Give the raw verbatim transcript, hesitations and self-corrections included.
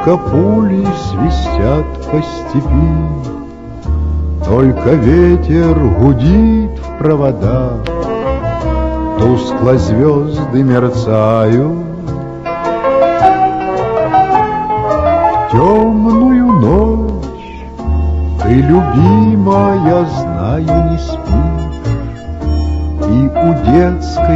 Только пули свистят по степи, только ветер гудит в провода, тускло звезды мерцают. В темную ночь ты, любимая, знаю, не спишь, и у детской